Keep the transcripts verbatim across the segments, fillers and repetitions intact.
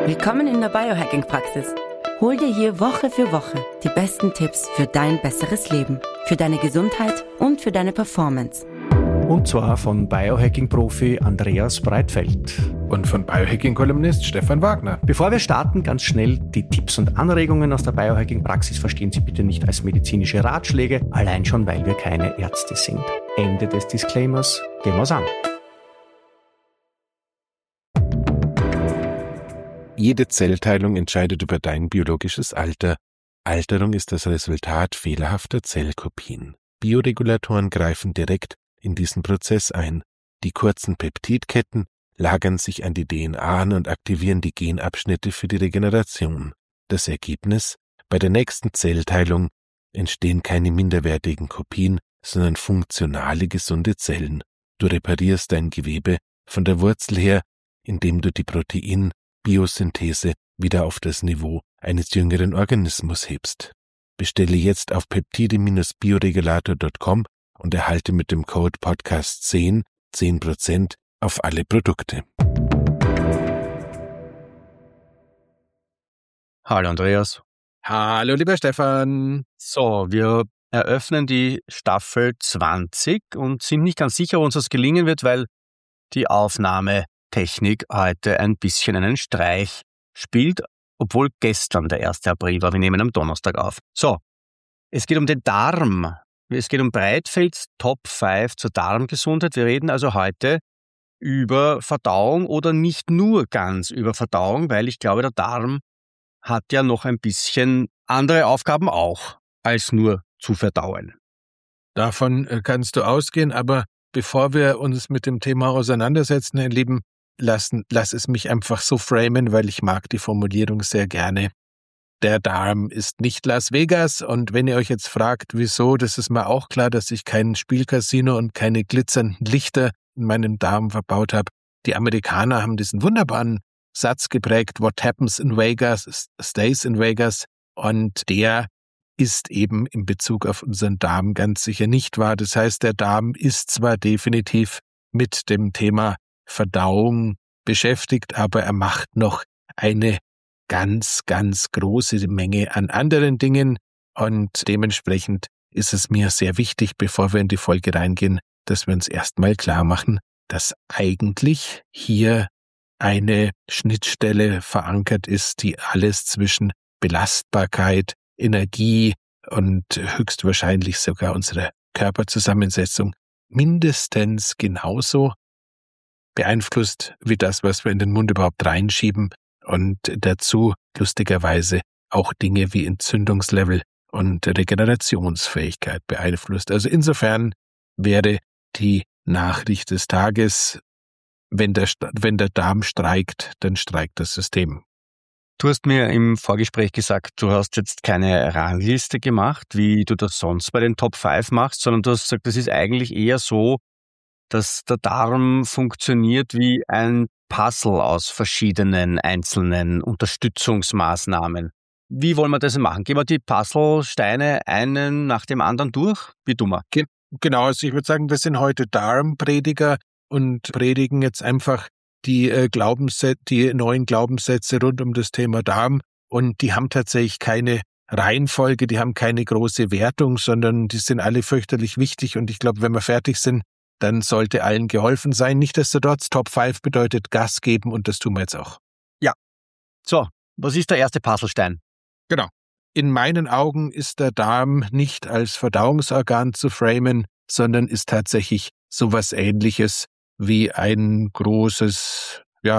Willkommen in der Biohacking-Praxis. Hol dir hier Woche für Woche die besten Tipps für dein besseres Leben, für deine Gesundheit und für deine Performance. Und zwar von Biohacking-Profi Andreas Breitfeld. Und von Biohacking-Kolumnist Stefan Wagner. Bevor wir starten, ganz schnell die Tipps und Anregungen aus der Biohacking-Praxis verstehen Sie bitte nicht als medizinische Ratschläge, allein schon, weil wir keine Ärzte sind. Ende des Disclaimers. Gehen wir's an. Jede Zellteilung entscheidet über dein biologisches Alter. Alterung ist das Resultat fehlerhafter Zellkopien. Bioregulatoren greifen direkt in diesen Prozess ein. Die kurzen Peptidketten lagern sich an die D N A an und aktivieren die Genabschnitte für die Regeneration. Das Ergebnis: Bei der nächsten Zellteilung entstehen keine minderwertigen Kopien, sondern funktionale, gesunde Zellen. Du reparierst dein Gewebe von der Wurzel her, indem du die Protein-Biosynthese wieder auf das Niveau eines jüngeren Organismus hebst. Bestelle jetzt auf peptide Bindestrich bioregulator Punkt com und erhalte mit dem Code Podcast zehn zehn Prozent auf alle Produkte. Hallo Andreas. Hallo lieber Stefan. So, wir eröffnen die Staffel zwanzig und sind nicht ganz sicher, ob uns das gelingen wird, weil die Aufnahmetechnik heute ein bisschen einen Streich spielt, obwohl gestern der erste April war. Wir nehmen am Donnerstag auf. So, es geht um den Darm. Es geht um Breitfelds Top fünf zur Darmgesundheit. Wir reden also heute über Verdauung oder nicht nur ganz über Verdauung, weil ich glaube, der Darm hat ja noch ein bisschen andere Aufgaben auch, als nur zu verdauen. Davon kannst du ausgehen, aber bevor wir uns mit dem Thema auseinandersetzen, ihr Lieben, lassen, lass es mich einfach so framen, weil ich mag die Formulierung sehr gerne. Der Darm ist nicht Las Vegas, und wenn ihr euch jetzt fragt, wieso, das ist mir auch klar, dass ich kein Spielcasino und keine glitzernden Lichter in meinem Darm verbaut habe. Die Amerikaner haben diesen wunderbaren Satz geprägt: What happens in Vegas stays in Vegas, und der ist eben in Bezug auf unseren Darm ganz sicher nicht wahr. Das heißt, der Darm ist zwar definitiv mit dem Thema Verdauung beschäftigt, aber er macht noch eine ganz, ganz große Menge an anderen Dingen, und dementsprechend ist es mir sehr wichtig, bevor wir in die Folge reingehen, dass wir uns erstmal klar machen, dass eigentlich hier eine Schnittstelle verankert ist, die alles zwischen Belastbarkeit, Energie und höchstwahrscheinlich sogar unsere Körperzusammensetzung mindestens genauso beeinflusst wie das, was wir in den Mund überhaupt reinschieben, und dazu lustigerweise auch Dinge wie Entzündungslevel und Regenerationsfähigkeit beeinflusst. Also insofern wäre die Nachricht des Tages: wenn der, wenn der Darm streikt, dann streikt das System. Du hast mir im Vorgespräch gesagt, du hast jetzt keine Rangliste gemacht, wie du das sonst bei den Top fünf machst, sondern du hast gesagt, das ist eigentlich eher so, dass der Darm funktioniert wie ein Puzzle aus verschiedenen einzelnen Unterstützungsmaßnahmen. Wie wollen wir das machen? Gehen wir die Puzzlesteine einen nach dem anderen durch? Wie dummer? Ge- Genau, also ich würde sagen, wir sind heute Darmprediger und predigen jetzt einfach die äh, Glaubenssätze, die neuen Glaubenssätze rund um das Thema Darm, und die haben tatsächlich keine Reihenfolge, die haben keine große Wertung, sondern die sind alle fürchterlich wichtig, und ich glaube, wenn wir fertig sind, dann sollte allen geholfen sein. Nichtsdestotrotz, Top fünf bedeutet Gas geben, und das tun wir jetzt auch. Ja. So, was ist der erste Puzzlestein? Genau. In meinen Augen ist der Darm nicht als Verdauungsorgan zu framen, sondern ist tatsächlich sowas Ähnliches wie ein großes, ja,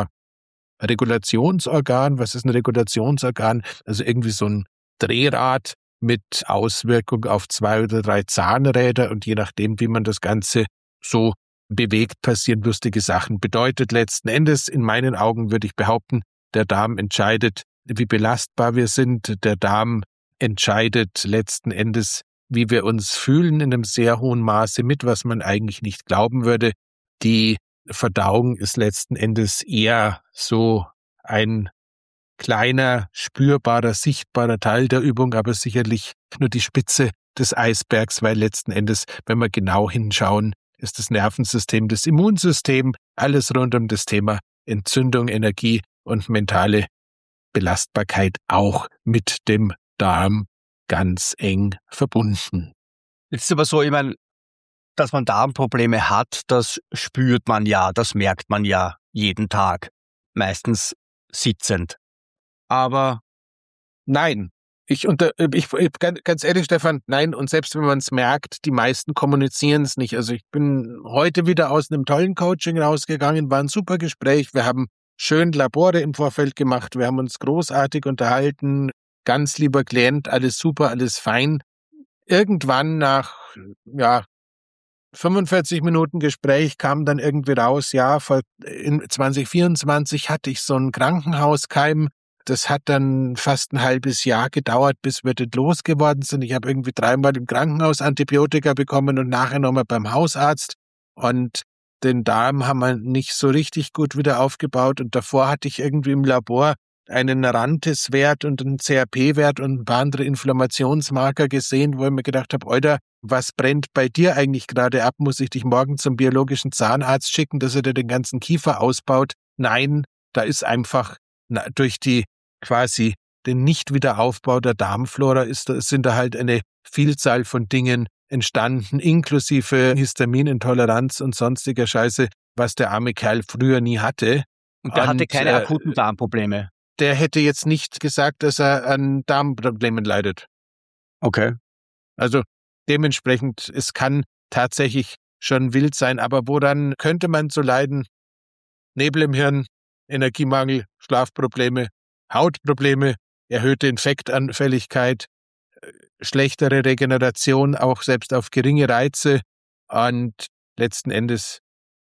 Regulationsorgan. Was ist ein Regulationsorgan? Also irgendwie so ein Drehrad mit Auswirkung auf zwei oder drei Zahnräder, und je nachdem, wie man das Ganze so bewegt, passieren lustige Sachen. Bedeutet letzten Endes, in meinen Augen würde ich behaupten, der Darm entscheidet, wie belastbar wir sind. Der Darm entscheidet letzten Endes, wie wir uns fühlen, in einem sehr hohen Maße mit, was man eigentlich nicht glauben würde. Die Verdauung ist letzten Endes eher so ein kleiner, spürbarer, sichtbarer Teil der Übung, aber sicherlich nur die Spitze des Eisbergs, weil letzten Endes, wenn wir genau hinschauen, ist das Nervensystem, das Immunsystem, alles rund um das Thema Entzündung, Energie und mentale Belastbarkeit auch mit dem Darm ganz eng verbunden. Jetzt ist aber so, ich meine, dass man Darmprobleme hat, das spürt man ja, das merkt man ja jeden Tag, meistens sitzend. Aber nein, ich unter, ich, ich ganz ehrlich, Stefan, nein. Und selbst wenn man es merkt, die meisten kommunizieren es nicht. Also ich bin heute wieder aus einem tollen Coaching rausgegangen, war ein super Gespräch. Wir haben schön Labore im Vorfeld gemacht, wir haben uns großartig unterhalten, ganz lieber Klient, alles super, alles fein. Irgendwann nach ja fünfundvierzig Minuten Gespräch kam dann irgendwie raus, ja, vor, in zwanzig vierundzwanzig hatte ich so einen Krankenhauskeim. Das hat dann fast ein halbes Jahr gedauert, bis wir das losgeworden sind. Ich habe irgendwie dreimal im Krankenhaus Antibiotika bekommen und nachher nochmal beim Hausarzt. Und den Darm haben wir nicht so richtig gut wieder aufgebaut. Und davor hatte ich irgendwie im Labor einen Rantes-Wert und einen C R P-Wert und ein paar andere Inflammationsmarker gesehen, wo ich mir gedacht habe, Alter, was brennt bei dir eigentlich gerade ab? Muss ich dich morgen zum biologischen Zahnarzt schicken, dass er dir den ganzen Kiefer ausbaut? Nein, da ist einfach na, durch die quasi den Nicht-Wiederaufbau der Darmflora ist, sind da halt eine Vielzahl von Dingen entstanden, inklusive Histaminintoleranz und sonstiger Scheiße, was der arme Kerl früher nie hatte. Und der und, hatte keine äh, akuten Darmprobleme? Der hätte jetzt nicht gesagt, dass er an Darmproblemen leidet. Okay. Also dementsprechend, es kann tatsächlich schon wild sein, aber woran könnte man so leiden? Nebel im Hirn, Energiemangel, Schlafprobleme, Hautprobleme, erhöhte Infektanfälligkeit, schlechtere Regeneration, auch selbst auf geringe Reize und letzten Endes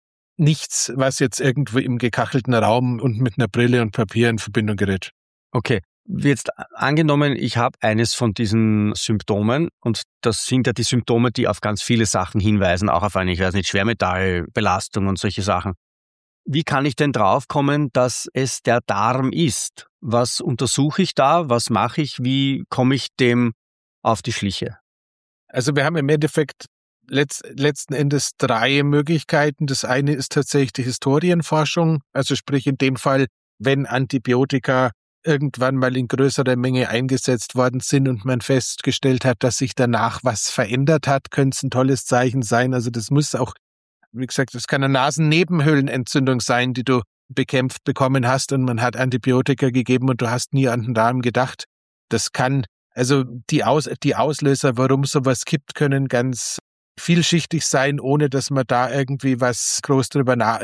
nichts, was jetzt irgendwo im gekachelten Raum und mit einer Brille und Papier in Verbindung gerät. Okay, jetzt angenommen, ich habe eines von diesen Symptomen und das sind ja die Symptome, die auf ganz viele Sachen hinweisen, auch auf eine, ich weiß nicht, Schwermetallbelastung und solche Sachen. Wie kann ich denn draufkommen, dass es der Darm ist? Was untersuche ich da? Was mache ich? Wie komme ich dem auf die Schliche? Also wir haben im Endeffekt letzt, letzten Endes drei Möglichkeiten. Das eine ist tatsächlich die Historienforschung, also sprich in dem Fall, wenn Antibiotika irgendwann mal in größerer Menge eingesetzt worden sind und man festgestellt hat, dass sich danach was verändert hat, könnte es ein tolles Zeichen sein. Also das muss auch, wie gesagt, das kann eine Nasennebenhöhlenentzündung sein, die du bekämpft bekommen hast und man hat Antibiotika gegeben und du hast nie an den Darm gedacht. Das kann, also die, Aus, die Auslöser, warum sowas kippt, können ganz vielschichtig sein, ohne dass man da irgendwie was groß drüber na,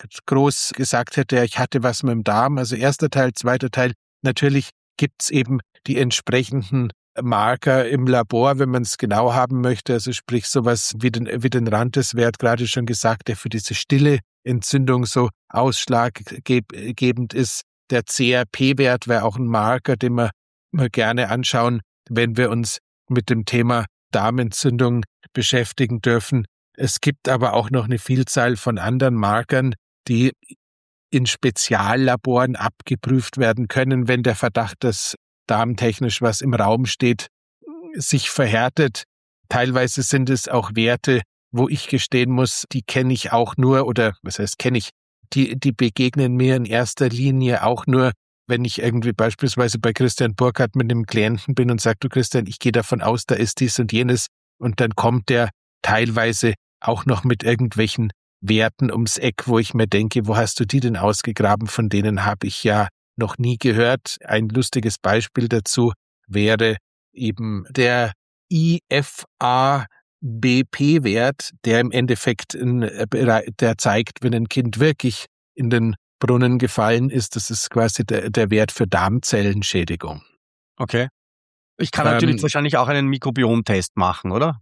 groß gesagt hätte, ich hatte was mit dem Darm. Also erster Teil, zweiter Teil, natürlich gibt's eben die entsprechenden Marker im Labor, wenn man es genau haben möchte, also sprich sowas wie den, wie den Rantes-Wert, gerade schon gesagt, der für diese stille Entzündung so ausschlaggebend ist. Der C R P-Wert wäre auch ein Marker, den wir, wir gerne anschauen, wenn wir uns mit dem Thema Darmentzündung beschäftigen dürfen. Es gibt aber auch noch eine Vielzahl von anderen Markern, die in Speziallaboren abgeprüft werden können, wenn der Verdacht, dass darmtechnisch was im Raum steht, sich verhärtet. Teilweise sind es auch Werte, wo ich gestehen muss, die kenne ich auch nur, oder was heißt kenne ich, die, die begegnen mir in erster Linie auch nur, wenn ich irgendwie beispielsweise bei Christian Burkhardt mit einem Klienten bin und sage, du Christian, ich gehe davon aus, da ist dies und jenes, und dann kommt der teilweise auch noch mit irgendwelchen Werten ums Eck, wo ich mir denke, wo hast du die denn ausgegraben? Von denen habe ich ja noch nie gehört. Ein lustiges Beispiel dazu wäre eben der I F A B P-Wert, der im Endeffekt in, der zeigt, wenn ein Kind wirklich in den Brunnen gefallen ist, das ist quasi der, der Wert für Darmzellenschädigung. Okay. Ich kann ähm, natürlich wahrscheinlich auch einen Mikrobiomtest machen, oder?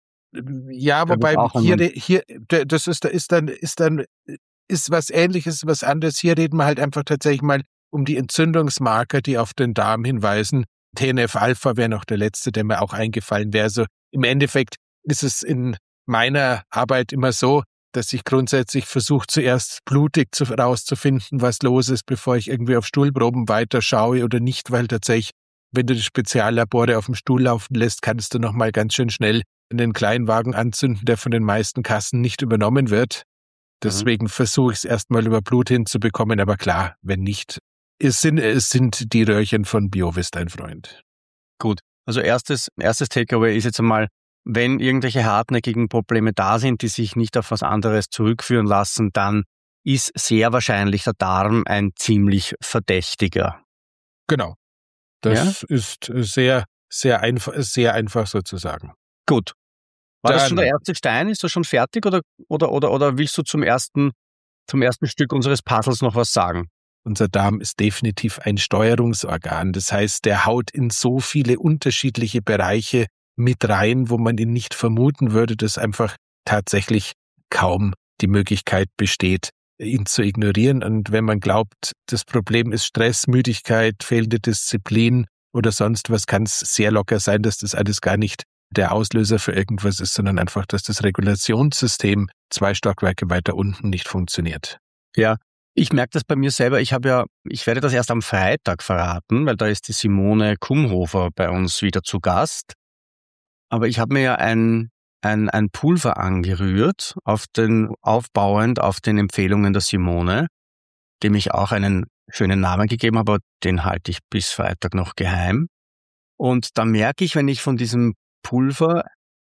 Ja, wobei hier, hier, das ist, ist dann, ist dann, ist was Ähnliches, was anderes. Hier reden wir halt einfach tatsächlich mal um die Entzündungsmarker, die auf den Darm hinweisen. T N F-Alpha wäre noch der letzte, der mir auch eingefallen wäre. Also im Endeffekt ist es in meiner Arbeit immer so, dass ich grundsätzlich versuche, zuerst blutig zu, rauszufinden, was los ist, bevor ich irgendwie auf Stuhlproben weiter schaue oder nicht, weil tatsächlich, wenn du die Speziallabore auf dem Stuhl laufen lässt, kannst du nochmal ganz schön schnell einen Kleinwagen anzünden, der von den meisten Kassen nicht übernommen wird. Deswegen mhm. versuche ich es erstmal über Blut hinzubekommen, aber klar, wenn nicht, Es sind, es sind die Röhrchen von Biovis dein Freund. Gut, also erstes, erstes Takeaway ist jetzt einmal, wenn irgendwelche hartnäckigen Probleme da sind, die sich nicht auf was anderes zurückführen lassen, dann ist sehr wahrscheinlich der Darm ein ziemlich verdächtiger. Genau. Das ja? ist sehr, sehr einfach, sehr einfach sozusagen. Gut. War Dann, das schon der erste Stein? Ist das schon fertig oder, oder, oder, oder willst du zum ersten, zum ersten Stück unseres Puzzles noch was sagen? Unser Darm ist definitiv ein Steuerungsorgan. Das heißt, der haut in so viele unterschiedliche Bereiche mit rein, wo man ihn nicht vermuten würde, dass einfach tatsächlich kaum die Möglichkeit besteht, ihn zu ignorieren. Und wenn man glaubt, das Problem ist Stress, Müdigkeit, fehlende Disziplin oder sonst was, kann es sehr locker sein, dass das alles gar nicht der Auslöser für irgendwas ist, sondern einfach, dass das Regulationssystem zwei Stockwerke weiter unten nicht funktioniert. Ja, ich merke das bei mir selber. Ich habe ja, ich werde das erst am Freitag verraten, weil da ist die Simone Kumhofer bei uns wieder zu Gast. Aber ich habe mir ja ein, ein, ein Pulver angerührt, auf den, aufbauend auf den Empfehlungen der Simone, dem ich auch einen schönen Namen gegeben habe, aber den halte ich bis Freitag noch geheim. Und da merke ich, wenn ich von diesem Pulver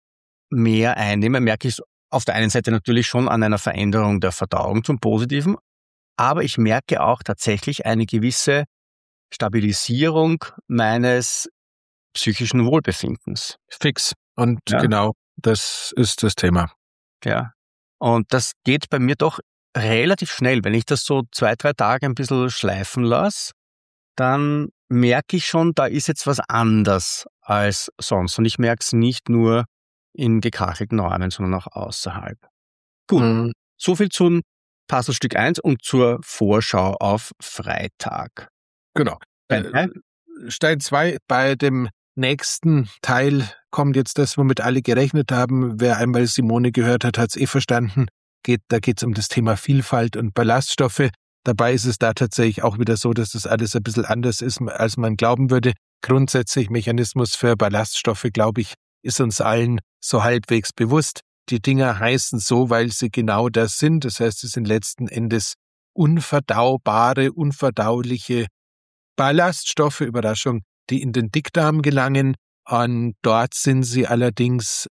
mehr einnehme, merke ich auf der einen Seite natürlich schon an einer Veränderung der Verdauung zum Positiven, aber ich merke auch tatsächlich eine gewisse Stabilisierung meines psychischen Wohlbefindens. Fix. Und ja. Genau, das ist das Thema. Ja. Und das geht bei mir doch relativ schnell. Wenn ich das so zwei, drei Tage ein bisschen schleifen lasse, dann merke ich schon, da ist jetzt was anders als sonst. Und ich merke es nicht nur in gekachelten Räumen, sondern auch außerhalb. Gut, mhm. So viel zum Puzzlestück eins und zur Vorschau auf Freitag. Genau. Äh, Stein zwei, bei dem nächsten Teil kommt jetzt das, womit alle gerechnet haben. Wer einmal Simone gehört hat, hat es eh verstanden. Geht, da geht es um das Thema Vielfalt und Ballaststoffe. Dabei ist es da tatsächlich auch wieder so, dass das alles ein bisschen anders ist, als man glauben würde. Grundsätzlich Mechanismus für Ballaststoffe, glaube ich, ist uns allen so halbwegs bewusst. Die Dinger heißen so, weil sie genau das sind. Das heißt, es sind letzten Endes unverdaubare, unverdauliche Ballaststoffe, Überraschung, die in den Dickdarm gelangen. Und dort sind sie allerdings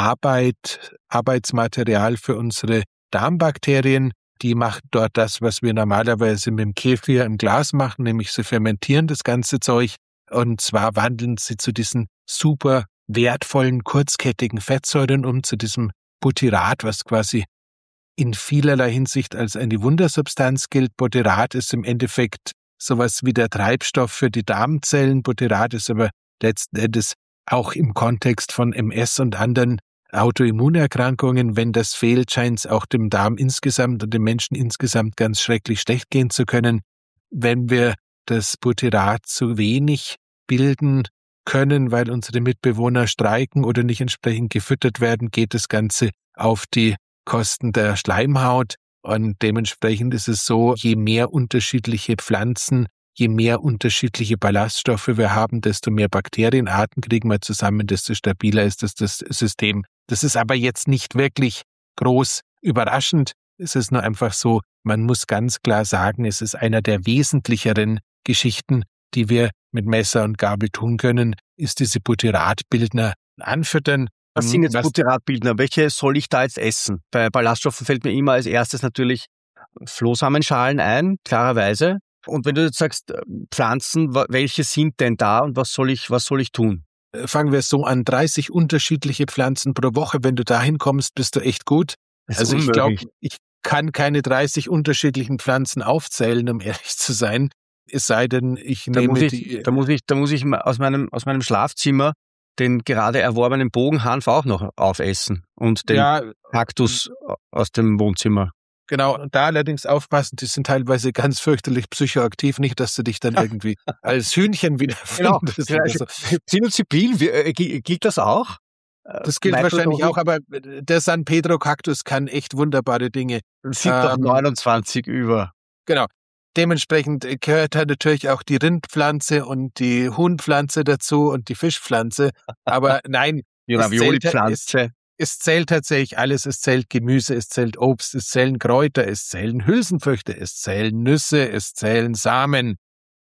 Arbeit, Arbeitsmaterial für unsere Darmbakterien. Die machen dort das, was wir normalerweise mit dem Kefir im Glas machen, nämlich sie fermentieren das ganze Zeug. Und zwar wandeln sie zu diesen super wertvollen, kurzkettigen Fettsäuren um, zu diesem Butyrat, was quasi in vielerlei Hinsicht als eine Wundersubstanz gilt. Butyrat ist im Endeffekt sowas wie der Treibstoff für die Darmzellen. Butyrat ist aber letzten Endes auch im Kontext von M S und anderen Autoimmunerkrankungen, wenn das fehlt, scheint es auch dem Darm insgesamt und dem Menschen insgesamt ganz schrecklich schlecht gehen zu können. Wenn wir das Butyrat zu wenig bilden können, weil unsere Mitbewohner streiken oder nicht entsprechend gefüttert werden, geht das Ganze auf die Kosten der Schleimhaut. Und dementsprechend ist es so, je mehr unterschiedliche Pflanzen, je mehr unterschiedliche Ballaststoffe wir haben, desto mehr Bakterienarten kriegen wir zusammen, desto stabiler ist das, das System. Das ist aber jetzt nicht wirklich groß überraschend. Es ist nur einfach so, man muss ganz klar sagen, es ist einer der wesentlicheren Geschichten, die wir mit Messer und Gabel tun können, ist diese Butyratbildner anfüttern. Was sind jetzt Butyratbildner? Welche soll ich da jetzt essen? Bei Ballaststoffen fällt mir immer als erstes natürlich Flohsamenschalen ein, klarerweise. Und wenn du jetzt sagst, Pflanzen, welche sind denn da und was soll ich, was soll ich tun? Fangen wir so an, dreißig unterschiedliche Pflanzen pro Woche. Wenn du dahin kommst, bist du echt gut. Also ich glaube, ich kann keine dreißig unterschiedlichen Pflanzen aufzählen, um ehrlich zu sein. Es sei denn, ich da nehme muss ich, die... Da muss ich, da muss ich aus meinem, aus meinem Schlafzimmer den gerade erworbenen Bogenhanf auch noch aufessen und den ja, Kaktus aus dem Wohnzimmer. Genau, und da allerdings aufpassen, die sind teilweise ganz fürchterlich psychoaktiv, nicht, dass du dich dann irgendwie als Hühnchen wiederfindest. Genau. So. Psilocybin, gilt das auch? Das gilt Meinst wahrscheinlich auch, aber der San Pedro-Kaktus kann echt wunderbare Dinge. Sieht ähm, doch neunundzwanzig über. Genau. Dementsprechend gehört halt natürlich auch die Rindpflanze und die Huhnpflanze dazu und die Fischpflanze. Aber nein, die Ravioli-Pflanze. Es zählt tatsächlich alles. Es zählt Gemüse, es zählt Obst, es zählen Kräuter, es zählen Hülsenfrüchte, es zählen Nüsse, es zählen Samen.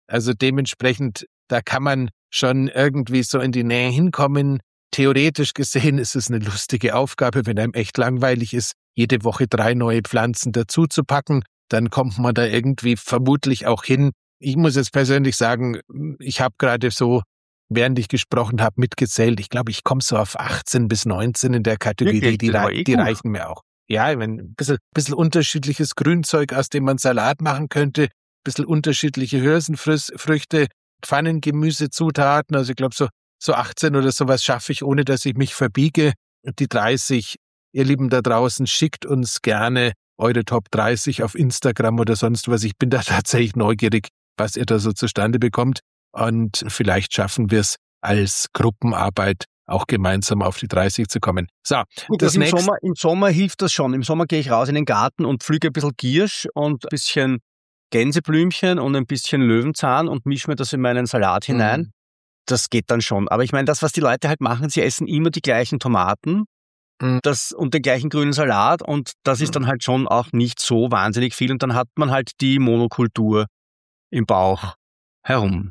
Also dementsprechend, da kann man schon irgendwie so in die Nähe hinkommen. Theoretisch gesehen ist es eine lustige Aufgabe, wenn einem echt langweilig ist, jede Woche drei neue Pflanzen dazu zu packen, dann kommt man da irgendwie vermutlich auch hin. Ich muss jetzt persönlich sagen, ich habe gerade so, während ich gesprochen habe, mitgezählt. Ich glaube, ich komme so auf achtzehn bis neunzehn in der Kategorie, Wirklich? die, Das war rei- eh die gut. reichen mir auch. Ja, ich meine, ein bisschen, bisschen unterschiedliches Grünzeug, aus dem man Salat machen könnte, ein bisschen unterschiedliche Hülsenfrüchte, Pfannengemüse, Zutaten, also ich glaube so So achtzehn oder sowas schaffe ich, ohne dass ich mich verbiege. Die dreißig, ihr Lieben da draußen, schickt uns gerne eure Top dreißig auf Instagram oder sonst was. Ich bin da tatsächlich neugierig, was ihr da so zustande bekommt. Und vielleicht schaffen wir es als Gruppenarbeit auch gemeinsam auf die dreißig zu kommen. So, Gut, das das im, nächste. Sommer, im Sommer hilft das schon. Im Sommer gehe ich raus in den Garten und pflücke ein bisschen Giersch und ein bisschen Gänseblümchen und ein bisschen Löwenzahn und mische mir das in meinen Salat hinein. Mhm. Das geht dann schon. Aber ich meine, das, was die Leute halt machen, sie essen immer die gleichen Tomaten Mhm. das, und den gleichen grünen Salat und das ist dann halt schon auch nicht so wahnsinnig viel und dann hat man halt die Monokultur im Bauch herum.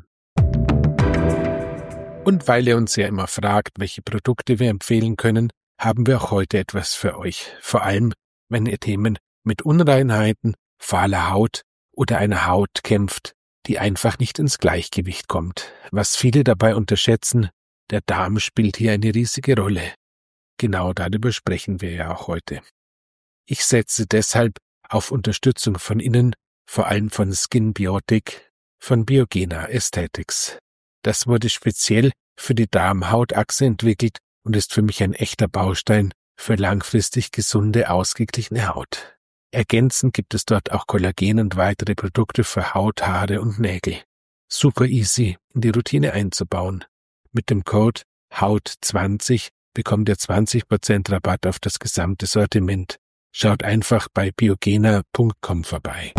Und weil ihr uns ja immer fragt, welche Produkte wir empfehlen können, haben wir auch heute etwas für euch. Vor allem, wenn ihr Themen mit Unreinheiten, fahler Haut oder einer Haut kämpft, die einfach nicht ins Gleichgewicht kommt. Was viele dabei unterschätzen, der Darm spielt hier eine riesige Rolle. Genau darüber sprechen wir ja auch heute. Ich setze deshalb auf Unterstützung von innen, vor allem von Skinbiotic, von Biogena Aesthetics. Das wurde speziell für die Darm-Hautachse entwickelt und ist für mich ein echter Baustein für langfristig gesunde, ausgeglichene Haut. Ergänzend gibt es dort auch Kollagen und weitere Produkte für Haut, Haare und Nägel. Super easy in die Routine einzubauen. Mit dem Code Haut zwanzig bekommt ihr zwanzig Prozent Rabatt auf das gesamte Sortiment. Schaut einfach bei biogena punkt com vorbei.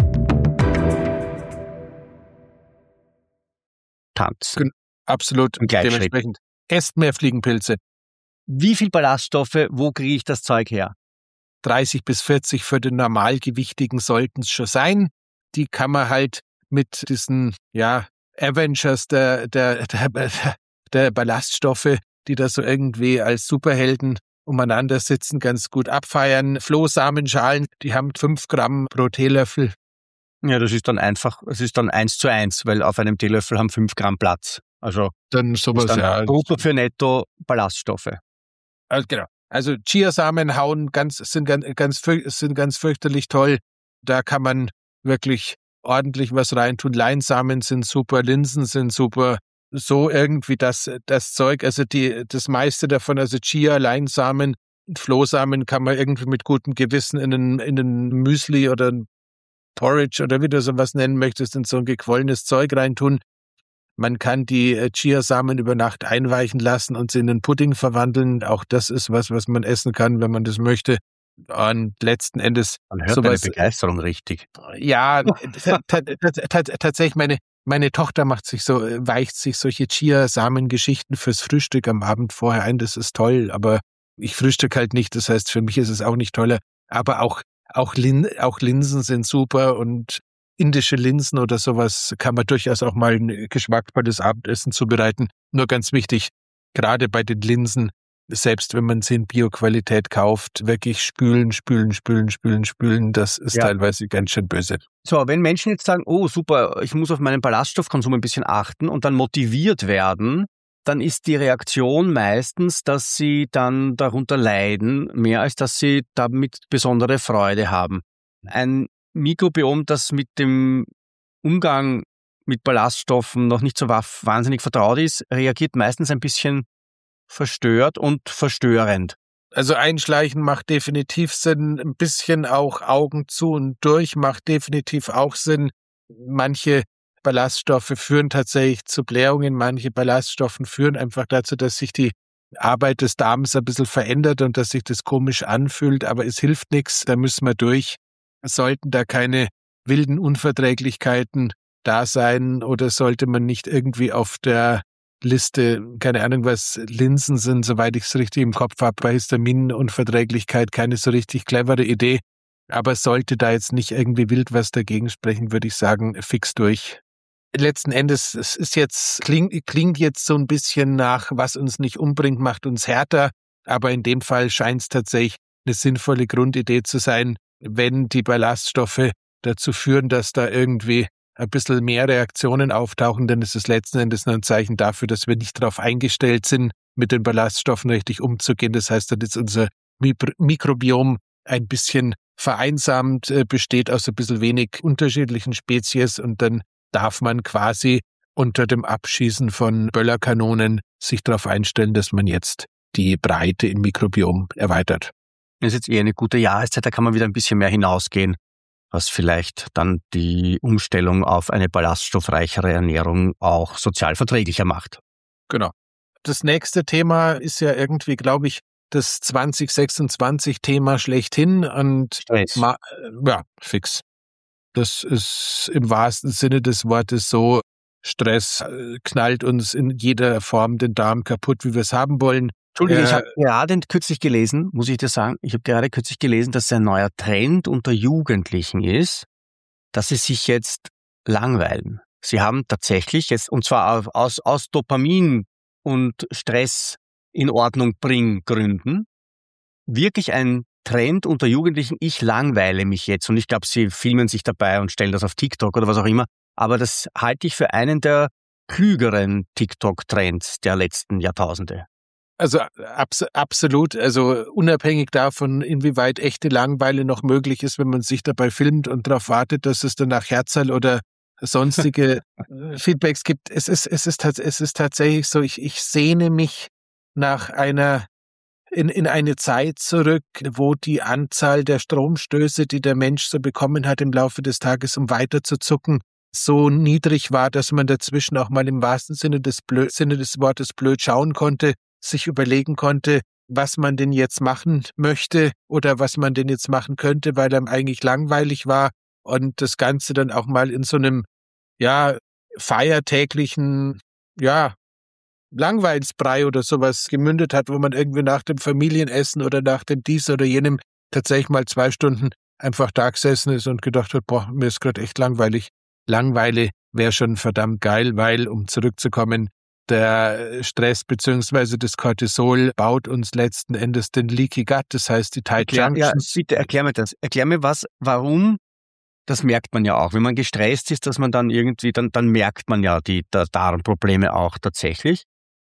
Tanzen. Absolut. Im Gleichschritt. Dementsprechend esst mehr Fliegenpilze. Wie viel Ballaststoffe, wo kriege ich das Zeug her? dreißig bis vierzig für den Normalgewichtigen sollten es schon sein. Die kann man halt mit diesen, ja, Avengers der, der, der, der Ballaststoffe, die da so irgendwie als Superhelden umeinander sitzen, ganz gut abfeiern. Flohsamenschalen, die haben fünf Gramm pro Teelöffel. Ja, das ist dann einfach, es ist dann eins zu eins, weil auf einem Teelöffel haben fünf Gramm Platz. Also Dann ist sowas, dann ja. brutto für netto Ballaststoffe. Also, genau. Also Chiasamen hauen ganz, sind ganz, ganz, für- sind ganz fürchterlich toll. Da kann man wirklich ordentlich was reintun. Leinsamen sind super, Linsen sind super. So irgendwie das, das Zeug, also die, das meiste davon, also Chia, Leinsamen, Flohsamen kann man irgendwie mit gutem Gewissen in einen, in einen Müsli oder ein Porridge oder wie du sowas nennen möchtest, in so ein gequollenes Zeug reintun. Man kann die äh, Chiasamen über Nacht einweichen lassen und sie in einen Pudding verwandeln. Auch das ist was, was man essen kann, wenn man das möchte. Und letzten Endes Man hört sowas. deine Begeisterung richtig. Ja, ta- ta- ta- ta- tatsächlich meine meine Tochter macht sich so äh, weicht sich solche Chiasamen-Geschichten fürs Frühstück am Abend vorher ein. Das ist toll, aber ich frühstück halt nicht. Das heißt, für mich ist es auch nicht toller. Aber auch auch, Lin, auch Linsen sind super und indische Linsen oder sowas kann man durchaus auch mal ein geschmackvolles Abendessen zubereiten. Nur ganz wichtig, gerade bei den Linsen, selbst wenn man sie in Bioqualität kauft, wirklich spülen, spülen, spülen, spülen, spülen, das ist Ja. teilweise ganz schön böse. So, wenn Menschen jetzt sagen, oh super, ich muss auf meinen Ballaststoffkonsum ein bisschen achten und dann motiviert werden, dann ist die Reaktion meistens, dass sie dann darunter leiden, mehr als dass sie damit besondere Freude haben. Ein Mikrobiom, das mit dem Umgang mit Ballaststoffen noch nicht so wahnsinnig vertraut ist, reagiert meistens ein bisschen verstört und verstörend. Also einschleichen macht definitiv Sinn, ein bisschen auch Augen zu und durch macht definitiv auch Sinn. Manche Ballaststoffe führen tatsächlich zu Blähungen, manche Ballaststoffe führen einfach dazu, dass sich die Arbeit des Darms ein bisschen verändert und dass sich das komisch anfühlt, aber es hilft nichts, da müssen wir durch. Sollten da keine wilden Unverträglichkeiten da sein oder sollte man nicht irgendwie auf der Liste, keine Ahnung was, Linsen sind, soweit ich es richtig im Kopf habe, bei Histaminunverträglichkeit keine so richtig clevere Idee. Aber sollte da jetzt nicht irgendwie wild was dagegen sprechen, würde ich sagen, fix durch. letzten Endes, es ist jetzt, klingt, klingt jetzt so ein bisschen nach, was uns nicht umbringt, macht uns härter. Aber in dem Fall scheint es tatsächlich eine sinnvolle Grundidee zu sein, wenn die Ballaststoffe dazu führen, dass da irgendwie ein bisschen mehr Reaktionen auftauchen, dann ist es letzten Endes ein Zeichen dafür, dass wir nicht darauf eingestellt sind, mit den Ballaststoffen richtig umzugehen. Das heißt, dann ist unser Mikrobiom ein bisschen vereinsamt, besteht aus ein bisschen wenig unterschiedlichen Spezies und dann darf man quasi unter dem Abschießen von Böllerkanonen sich darauf einstellen, dass man jetzt die Breite im Mikrobiom erweitert. Das ist jetzt eher eine gute Jahreszeit, da kann man wieder ein bisschen mehr hinausgehen, was vielleicht dann die Umstellung auf eine ballaststoffreichere Ernährung auch sozial verträglicher macht. Genau. Das nächste Thema ist ja irgendwie, glaube ich, das zwanzig sechsundzwanzig-Thema schlechthin und Stress. Ma- ja, fix. Das ist im wahrsten Sinne des Wortes so, Stress knallt uns in jeder Form den Darm kaputt, wie wir es haben wollen. Entschuldige, äh, ich habe gerade kürzlich gelesen, muss ich dir sagen, ich habe gerade kürzlich gelesen, dass ein neuer Trend unter Jugendlichen ist, dass sie sich jetzt langweilen. Sie haben tatsächlich jetzt, und zwar aus, aus Dopamin und Stress in Ordnung bringen Gründen, wirklich ein Trend unter Jugendlichen, ich langweile mich jetzt. Und ich glaube, sie filmen sich dabei und stellen das auf TikTok oder was auch immer. Aber das halte ich für einen der klügeren TikTok-Trends der letzten Jahrtausende. Also abs- absolut, also unabhängig davon, inwieweit echte Langeweile noch möglich ist, wenn man sich dabei filmt und darauf wartet, dass es danach Herzerl oder sonstige Feedbacks gibt. Es ist, es ist, es ist tatsächlich so, ich, ich sehne mich nach einer, in, in eine Zeit zurück, wo die Anzahl der Stromstöße, die der Mensch so bekommen hat im Laufe des Tages, um weiter zu zucken, so niedrig war, dass man dazwischen auch mal im wahrsten Sinne des, blöd, Sinne des Wortes blöd schauen konnte, sich überlegen konnte, was man denn jetzt machen möchte oder was man denn jetzt machen könnte, weil einem eigentlich langweilig war und das Ganze dann auch mal in so einem, ja, feiertäglichen, ja, Langweilsbrei oder sowas gemündet hat, wo man irgendwie nach dem Familienessen oder nach dem dies oder jenem tatsächlich mal zwei Stunden einfach da gesessen ist und gedacht hat, boah, mir ist gerade echt langweilig. Langeweile wäre schon verdammt geil, weil, um zurückzukommen, der Stress bzw. das Cortisol baut uns letzten Endes den Leaky Gut, das heißt die Tight Junctions. Ja, bitte erklär mir das. Erklär mir was, warum, das merkt man ja auch. Wenn man gestresst ist, dass man dann irgendwie, dann, dann merkt man ja die der Darmprobleme auch tatsächlich.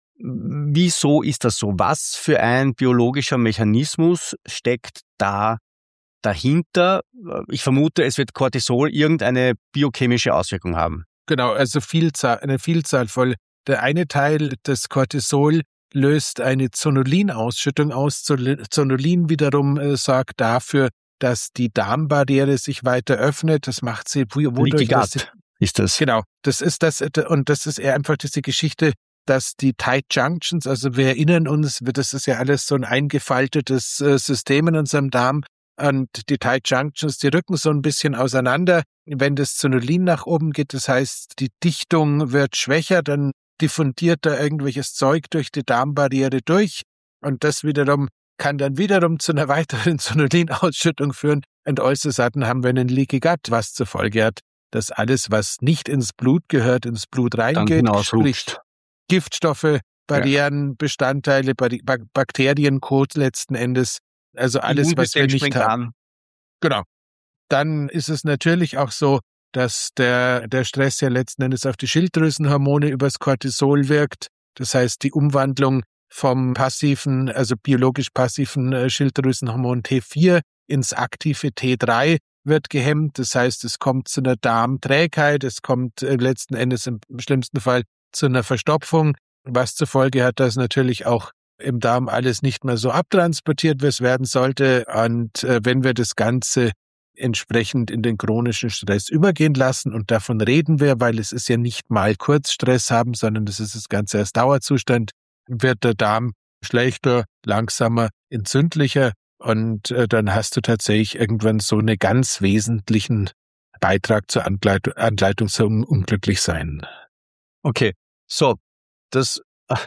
Wieso ist das so? Was für ein biologischer Mechanismus steckt da dahinter? Ich vermute, es wird Cortisol irgendeine biochemische Auswirkung haben. Genau, also Vielzahl, eine Vielzahl voll. Der eine Teil des Cortisol löst eine Zonulinausschüttung aus. Zonulin wiederum äh, sorgt dafür, dass die Darmbarriere sich weiter öffnet. Das macht sie, wodurch das ist das. Genau, das ist das, und das ist eher einfach diese Geschichte, dass die Tight Junctions, also wir erinnern uns, das ist ja alles so ein eingefaltetes äh, System in unserem Darm, und die Tight Junctions, die rücken so ein bisschen auseinander, wenn das Zonulin nach oben geht, das heißt, die Dichtung wird schwächer, dann diffundiert da irgendwelches Zeug durch die Darmbarriere durch und das wiederum kann dann wiederum zu einer weiteren Zonulinausschüttung führen und all so Sachen haben wir einen Leaky Gut, was zur Folge hat, dass alles, was nicht ins Blut gehört, ins Blut reingeht, sprich Giftstoffe, Barrieren, ja. Bestandteile, Bakterienkot letzten Endes, also alles, was wir nicht haben. An. Genau. Dann ist es natürlich auch so, dass der, der Stress ja letzten Endes auf die Schilddrüsenhormone übers Cortisol wirkt. Das heißt, die Umwandlung vom passiven, also biologisch passiven Schilddrüsenhormon T vier ins aktive T drei wird gehemmt. Das heißt, es kommt zu einer Darmträgheit, es kommt letzten Endes im schlimmsten Fall zu einer Verstopfung, was zur Folge hat, dass natürlich auch im Darm alles nicht mehr so abtransportiert, wie es werden sollte. Und äh, wenn wir das Ganze entsprechend in den chronischen Stress übergehen lassen, und davon reden wir, weil es ist ja nicht mal Kurzstress haben, sondern das ist das Ganze als Dauerzustand, wird der Darm schlechter, langsamer, entzündlicher und äh, dann hast du tatsächlich irgendwann so einen ganz wesentlichen Beitrag zur Anleitung, Anleitung zum Unglücklichsein. Okay, so, das,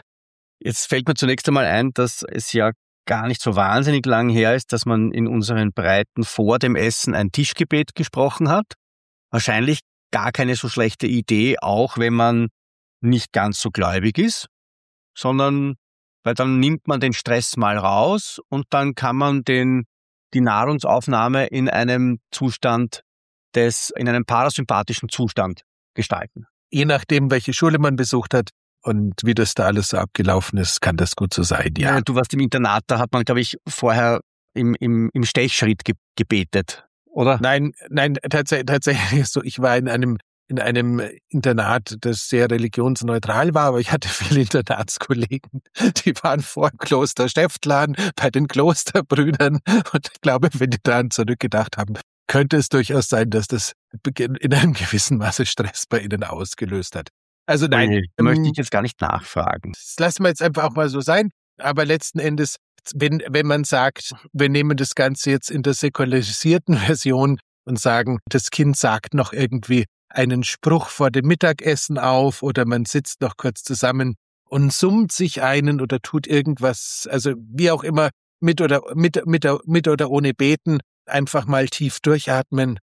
jetzt fällt mir zunächst einmal ein, dass es ja gar nicht so wahnsinnig lang her ist, dass man in unseren Breiten vor dem Essen ein Tischgebet gesprochen hat. Wahrscheinlich gar keine so schlechte Idee, auch wenn man nicht ganz so gläubig ist, sondern weil dann nimmt man den Stress mal raus und dann kann man den, die Nahrungsaufnahme in einem Zustand des, in einem parasympathischen Zustand gestalten. Je nachdem, welche Schule man besucht hat und wie das da alles so abgelaufen ist, kann das gut so sein, ja. ja du warst im Internat, da hat man, glaube ich, vorher im, im, im Stechschritt ge- gebetet, oder? Nein, nein, tatsächlich, tatsächlich so. Ich war in einem in einem Internat, das sehr religionsneutral war, aber ich hatte viele Internatskollegen, die waren vor dem Kloster Schäftlarn bei den Klosterbrüdern und ich glaube, wenn die daran zurückgedacht haben, könnte es durchaus sein, dass das in einem gewissen Maße Stress bei ihnen ausgelöst hat. Also nein, okay, ähm, möchte ich jetzt gar nicht nachfragen. Das lassen wir jetzt einfach auch mal so sein, aber letzten Endes, wenn, wenn man sagt, wir nehmen das Ganze jetzt in der säkularisierten Version und sagen, das Kind sagt noch irgendwie einen Spruch vor dem Mittagessen auf oder man sitzt noch kurz zusammen und summt sich einen oder tut irgendwas, also wie auch immer, mit oder, mit, mit, mit oder ohne beten, einfach mal tief durchatmen,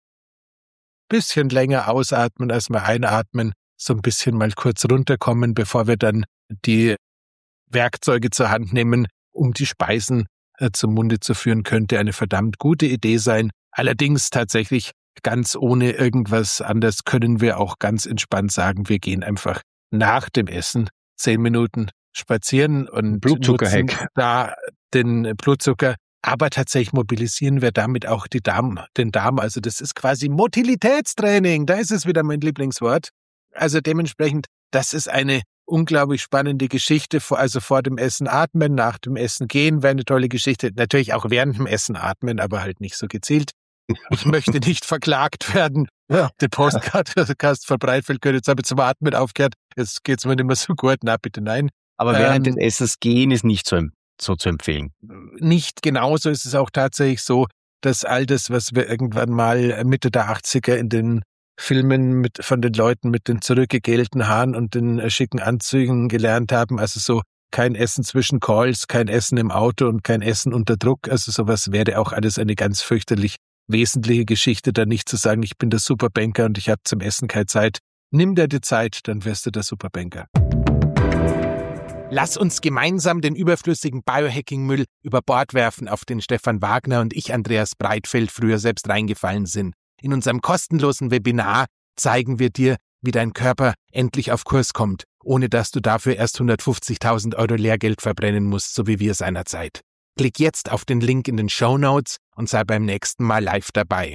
bisschen länger ausatmen, als wir einatmen, so ein bisschen mal kurz runterkommen, bevor wir dann die Werkzeuge zur Hand nehmen, um die Speisen äh, zum Munde zu führen, könnte eine verdammt gute Idee sein. Allerdings tatsächlich ganz ohne irgendwas anders können wir auch ganz entspannt sagen, wir gehen einfach nach dem Essen zehn Minuten spazieren und Blutzuckerhack. Da den Blutzucker. Aber tatsächlich mobilisieren wir damit auch die Darm, den Darm. Also das ist quasi Motilitätstraining. Da ist es wieder mein Lieblingswort. Also dementsprechend, das ist eine unglaublich spannende Geschichte. Also vor dem Essen atmen, nach dem Essen gehen wäre eine tolle Geschichte. Natürlich auch während dem Essen atmen, aber halt nicht so gezielt. Ich möchte nicht verklagt werden. Ja. Der Podcast von Breitfeld könnte jetzt aber zum Atmen aufgehört. Jetzt geht's mir nicht mehr so gut. Na, bitte nein. Aber während ähm, des Essens gehen ist nicht so, so zu empfehlen. Nicht genauso ist es auch tatsächlich so, dass all das, was wir irgendwann mal Mitte der achtziger in den Filmen mit, von den Leuten mit den zurückgegelten Haaren und den schicken Anzügen gelernt haben, also so kein Essen zwischen Calls, kein Essen im Auto und kein Essen unter Druck, also sowas wäre auch alles eine ganz fürchterlich wesentliche Geschichte, da nicht zu sagen, ich bin der Superbanker und ich habe zum Essen keine Zeit. Nimm dir die Zeit, dann wirst du der Superbanker. Lass uns gemeinsam den überflüssigen Biohacking-Müll über Bord werfen, auf den Stefan Wagner und ich, Andreas Breitfeld, früher selbst reingefallen sind. In unserem kostenlosen Webinar zeigen wir dir, wie dein Körper endlich auf Kurs kommt, ohne dass du dafür erst hundertfünfzigtausend Euro Lehrgeld verbrennen musst, so wie wir seinerzeit. Klick jetzt auf den Link in den Shownotes und sei beim nächsten Mal live dabei.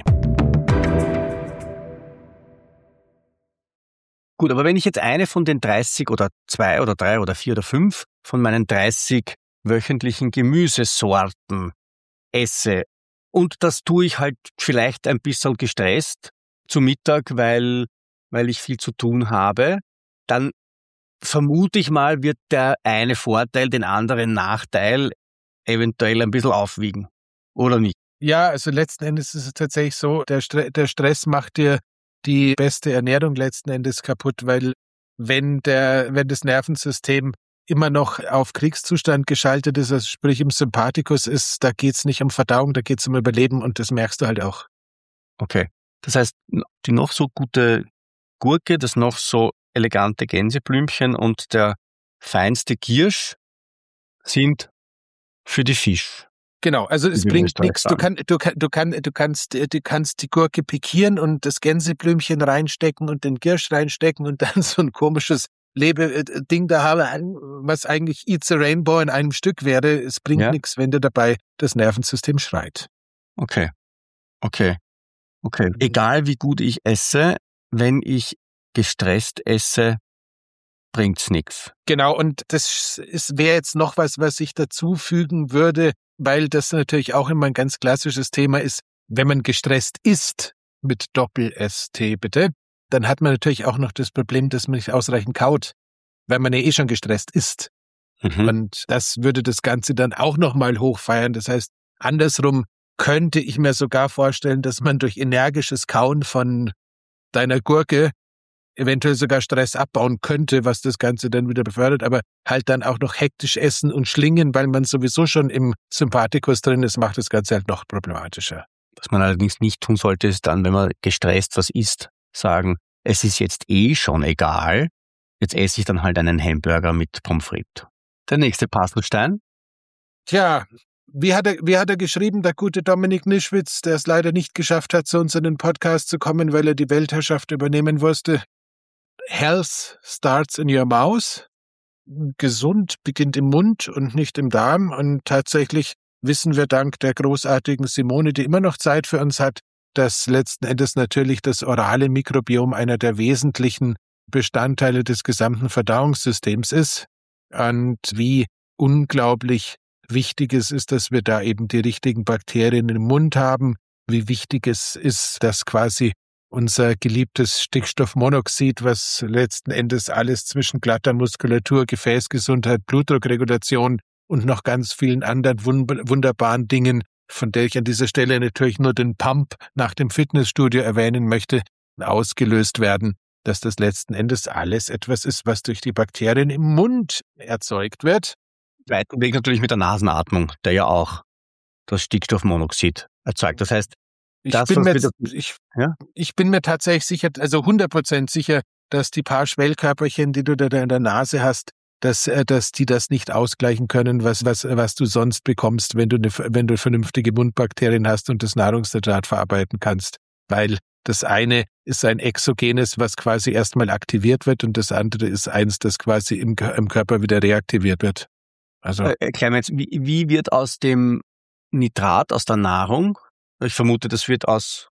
Gut, aber wenn ich jetzt eine von den dreißig oder zwei oder drei oder vier oder fünf von meinen dreißig wöchentlichen Gemüsesorten esse und das tue ich halt vielleicht ein bisschen gestresst zu Mittag, weil, weil ich viel zu tun habe, dann vermute ich mal, wird der eine Vorteil den anderen Nachteil eventuell ein bisschen aufwiegen, oder nicht? Ja, also letzten Endes ist es tatsächlich so, der, Stre- der Stress macht dir die beste Ernährung letzten Endes kaputt, weil wenn der, wenn das Nervensystem immer noch auf Kriegszustand geschaltet ist, also sprich im Sympathikus ist, da geht's nicht um Verdauung, da geht's um Überleben und das merkst du halt auch. Okay, das heißt, die noch so gute Gurke, das noch so elegante Gänseblümchen und der feinste Giersch sind für die Fisch. Genau, also es bringt nichts. Du, kann, du, kann, du, kann, du, kannst, du kannst die Gurke pikieren und das Gänseblümchen reinstecken und den Giersch reinstecken und dann so ein komisches Lebe-Ding da haben, was eigentlich Eats a Rainbow in einem Stück wäre. Es bringt ja nichts, wenn dir dabei das Nervensystem schreit. Okay, okay, okay. Egal wie gut ich esse, wenn ich gestresst esse, bringt's nichts. Genau, und das wäre jetzt noch was, was ich dazu fügen würde, weil das natürlich auch immer ein ganz klassisches Thema ist. Wenn man gestresst ist, mit Doppel-S T bitte, dann hat man natürlich auch noch das Problem, dass man nicht ausreichend kaut, weil man ja eh schon gestresst ist. Mhm. Und das würde das Ganze dann auch nochmal hochfeiern. Das heißt, andersrum könnte ich mir sogar vorstellen, dass man durch energisches Kauen von deiner Gurke eventuell sogar Stress abbauen könnte, was das Ganze dann wieder befördert, aber halt dann auch noch hektisch essen und schlingen, weil man sowieso schon im Sympathikus drin ist, macht das Ganze halt noch problematischer. Was man allerdings nicht tun sollte, ist dann, wenn man gestresst was isst, sagen, es ist jetzt eh schon egal, jetzt esse ich dann halt einen Hamburger mit Pommes frites. Der nächste Puzzlestein. Tja, wie hat er, wie hat er geschrieben, der gute Dominik Nischwitz, der es leider nicht geschafft hat, zu uns in den Podcast zu kommen, weil er die Weltherrschaft übernehmen musste? Health starts in your mouth. Gesund beginnt im Mund und nicht im Darm. Und tatsächlich wissen wir dank der großartigen Simone, die immer noch Zeit für uns hat, dass letzten Endes natürlich das orale Mikrobiom einer der wesentlichen Bestandteile des gesamten Verdauungssystems ist. Und wie unglaublich wichtig es ist, dass wir da eben die richtigen Bakterien im Mund haben. Wie wichtig es ist, dass quasi unser geliebtes Stickstoffmonoxid, was letzten Endes alles zwischen glatter Muskulatur, Gefäßgesundheit, Blutdruckregulation und noch ganz vielen anderen wunderbaren Dingen, von der ich an dieser Stelle natürlich nur den Pump nach dem Fitnessstudio erwähnen möchte, ausgelöst werden, dass das letzten Endes alles etwas ist, was durch die Bakterien im Mund erzeugt wird. Zweiten Weg natürlich mit der Nasenatmung, der ja auch das Stickstoffmonoxid erzeugt. Das heißt, Ich, das, bin, was mir, wir da- ich, Ja? ich bin mir tatsächlich sicher, also hundert Prozent sicher, dass die paar Schwellkörperchen, die du da in der Nase hast, dass, äh, dass die das nicht ausgleichen können, was, was, was du sonst bekommst, wenn du, eine, wenn du vernünftige Mundbakterien hast und das Nahrungsnitrat verarbeiten kannst. Weil das eine ist ein exogenes, was quasi erstmal aktiviert wird, und das andere ist eins, das quasi im, im Körper wieder reaktiviert wird. Also Äh, Erklär mir jetzt, wie, wie wird aus dem Nitrat, aus der Nahrung, ich vermute, das wird aus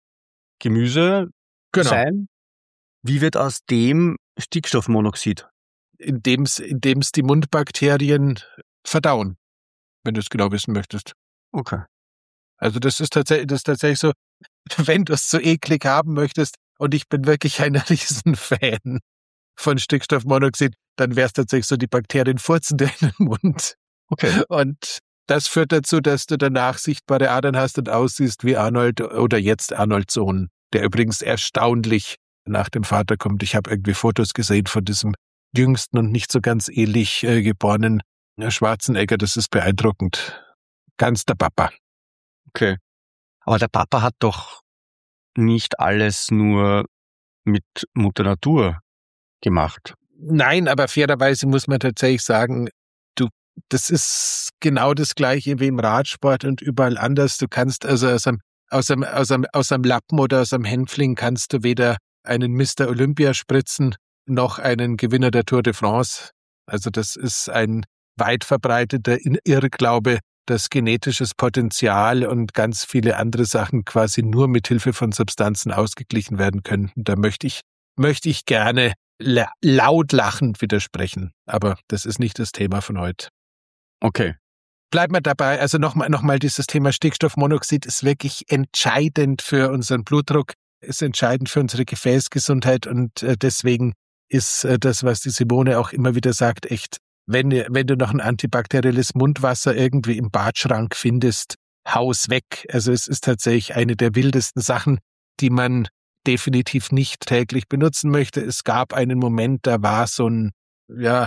Gemüse genau, sein, wie wird aus dem Stickstoffmonoxid? indem es die Mundbakterien verdauen, wenn du es genau wissen möchtest. Okay. Also das ist tatsächlich, das ist tatsächlich so, wenn du es so eklig haben möchtest, und ich bin wirklich ein Riesenfan von Stickstoffmonoxid, dann wäre es tatsächlich so, die Bakterien furzen dir in den Mund. Okay. Und das führt dazu, dass du danach sichtbare Adern hast und aussiehst wie Arnold oder jetzt Arnolds Sohn, der übrigens erstaunlich nach dem Vater kommt. Ich habe irgendwie Fotos gesehen von diesem jüngsten und nicht so ganz ehelich äh, geborenen äh, Schwarzenegger. Das ist beeindruckend. Ganz der Papa. Okay. Aber der Papa hat doch nicht alles nur mit Mutter Natur gemacht. Nein, aber fairerweise muss man tatsächlich sagen, du, das ist genau das Gleiche wie im Radsport und überall anders. Du kannst also aus einem, aus einem, aus einem, aus einem Lappen oder aus einem Hänfling kannst du weder einen Mister Olympia spritzen, noch einen Gewinner der Tour de France. Also das ist ein weit verbreiteter Irrglaube, dass genetisches Potenzial und ganz viele andere Sachen quasi nur mit Hilfe von Substanzen ausgeglichen werden könnten. Da möchte ich, möchte ich gerne la- laut lachend widersprechen. Aber das ist nicht das Thema von heute. Okay. Bleiben wir dabei. Also nochmal, nochmal dieses Thema Stickstoffmonoxid ist wirklich entscheidend für unseren Blutdruck, ist entscheidend für unsere Gefäßgesundheit, und äh, deswegen ist äh, das, was die Simone auch immer wieder sagt, echt, wenn, wenn du noch ein antibakterielles Mundwasser irgendwie im Badschrank findest, hau's weg. Also es ist tatsächlich eine der wildesten Sachen, die man definitiv nicht täglich benutzen möchte. Es gab einen Moment, da war so ein, ja,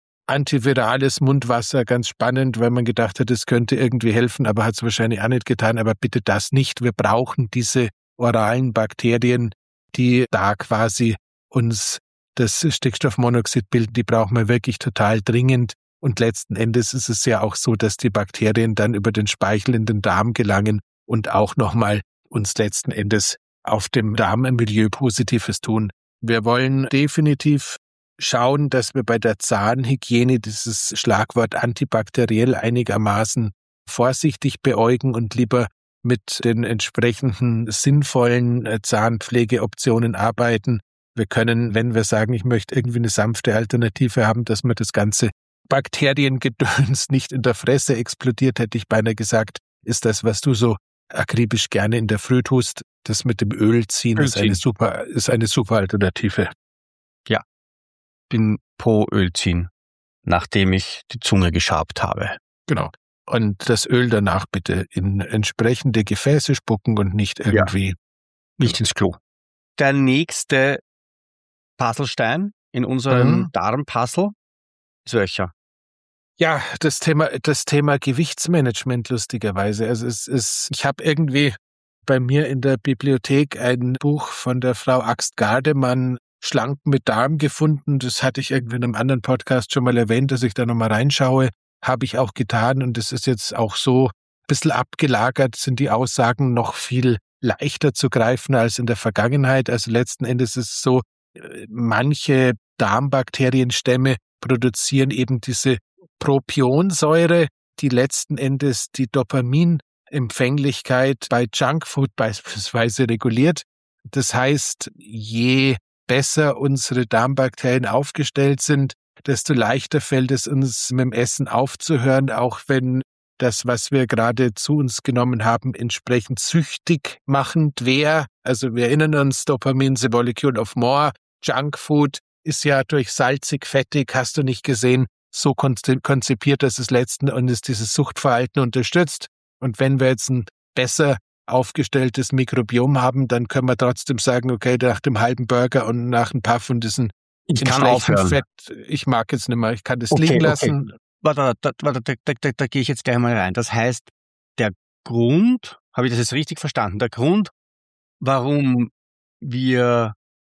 antivirales Mundwasser ganz spannend, weil man gedacht hat, es könnte irgendwie helfen, aber hat es wahrscheinlich auch nicht getan. Aber bitte das nicht. Wir brauchen diese oralen Bakterien, die da quasi uns das Stickstoffmonoxid bilden, die brauchen wir wirklich total dringend. Und letzten Endes ist es ja auch so, dass die Bakterien dann über den Speichel in den Darm gelangen und auch nochmal uns letzten Endes auf dem Darmmilieu Positives tun. Wir wollen definitiv schauen, dass wir bei der Zahnhygiene dieses Schlagwort antibakteriell einigermaßen vorsichtig beäugen und lieber mit den entsprechenden sinnvollen Zahnpflegeoptionen arbeiten. Wir können, wenn wir sagen, ich möchte irgendwie eine sanfte Alternative haben, dass man das ganze Bakteriengedöns nicht in der Fresse explodiert, hätte ich beinahe gesagt, ist das, was du so akribisch gerne in der Früh tust. Das mit dem Öl ziehen ist eine super, ist eine super Alternative. Ja, bin pro Öl ziehen, nachdem ich die Zunge geschabt habe. Genau. Und das Öl danach bitte in entsprechende Gefäße spucken und nicht irgendwie... Ja. Nicht ins Klo. Der nächste Puzzlestein in unserem Mhm. Darmpuzzle ist welcher? Ja, das Thema, das Thema Gewichtsmanagement lustigerweise. Also es ist, ich habe irgendwie bei mir in der Bibliothek ein Buch von der Frau Axt Gardemann, Schlanken mit Darm gefunden. Das hatte ich irgendwie in einem anderen Podcast schon mal erwähnt, dass ich da nochmal reinschaue. Habe ich auch getan und das ist jetzt auch so ein bisschen abgelagert, sind die Aussagen noch viel leichter zu greifen als in der Vergangenheit. Also letzten Endes ist es so, manche Darmbakterienstämme produzieren eben diese Propionsäure, die letzten Endes die Dopaminempfänglichkeit bei Junkfood beispielsweise reguliert. Das heißt, je besser unsere Darmbakterien aufgestellt sind, desto leichter fällt es uns mit dem Essen aufzuhören, auch wenn das, was wir gerade zu uns genommen haben, entsprechend süchtig machend wäre. Also wir erinnern uns, Dopamin is a molecule of more. Junkfood ist ja durch salzig, fettig, hast du nicht gesehen, so konzipiert, dass es letzten Endes dieses Suchtverhalten unterstützt. Und wenn wir jetzt ein besser aufgestelltes Mikrobiom haben, dann können wir trotzdem sagen, okay, nach dem halben Burger und nach ein paar von diesen ich kann aufhören. Fett, ich mag jetzt nicht mehr, ich kann das okay, liegen lassen. Okay. Warte, warte, warte, da, da, da, da gehe ich jetzt gleich mal rein. Das heißt, der Grund, habe ich das jetzt richtig verstanden, der Grund, warum wir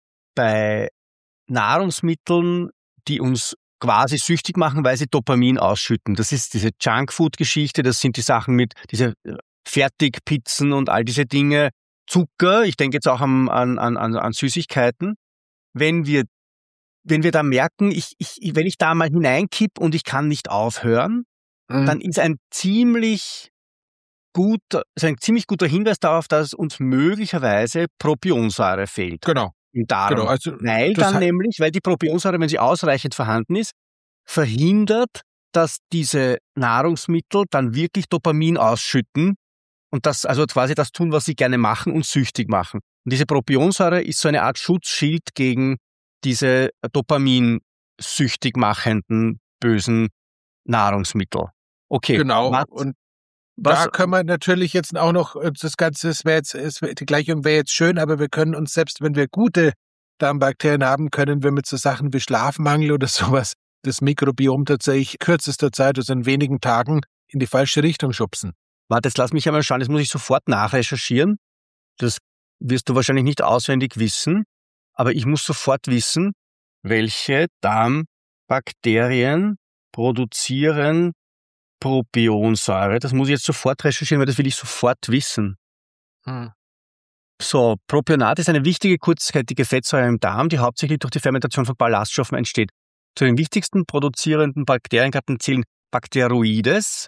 bei Nahrungsmitteln, die uns quasi süchtig machen, weil sie Dopamin ausschütten. Das ist diese Junkfood-Geschichte, das sind die Sachen mit diese Fertigpizzen und all diese Dinge, Zucker, ich denke jetzt auch an, an, an, an Süßigkeiten. Wenn wir, wenn wir da merken, ich, ich, wenn ich da mal hineinkipp und ich kann nicht aufhören, mhm. dann ist ein ziemlich guter, ist ein ziemlich guter Hinweis darauf, dass uns möglicherweise Propionsäure fehlt. Genau. Im Darm. Genau, also weil dann nämlich, weil die Propionsäure, wenn sie ausreichend vorhanden ist, verhindert, dass diese Nahrungsmittel dann wirklich Dopamin ausschütten und das, also quasi das tun, was sie gerne machen und süchtig machen. Und diese Propionsäure ist so eine Art Schutzschild gegen diese Dopamin süchtig machenden, bösen Nahrungsmittel. Okay. Genau. Was, und was, da können wir natürlich jetzt auch noch, das Ganze, das wäre jetzt, die Gleichung wäre jetzt schön, aber wir können uns, selbst wenn wir gute Darmbakterien haben, können wir mit so Sachen wie Schlafmangel oder sowas das Mikrobiom tatsächlich kürzester Zeit, also in wenigen Tagen, in die falsche Richtung schubsen. Warte, jetzt lass mich einmal schauen, jetzt muss ich sofort nachrecherchieren. Das wirst du wahrscheinlich nicht auswendig wissen, aber ich muss sofort wissen, welche Darmbakterien produzieren Propionsäure. Das muss ich jetzt sofort recherchieren, weil das will ich sofort wissen. Hm. So, Propionat ist eine wichtige kurzkettige Fettsäure im Darm, die hauptsächlich durch die Fermentation von Ballaststoffen entsteht. Zu den wichtigsten produzierenden Bakteriengatten zählen Bacteroides,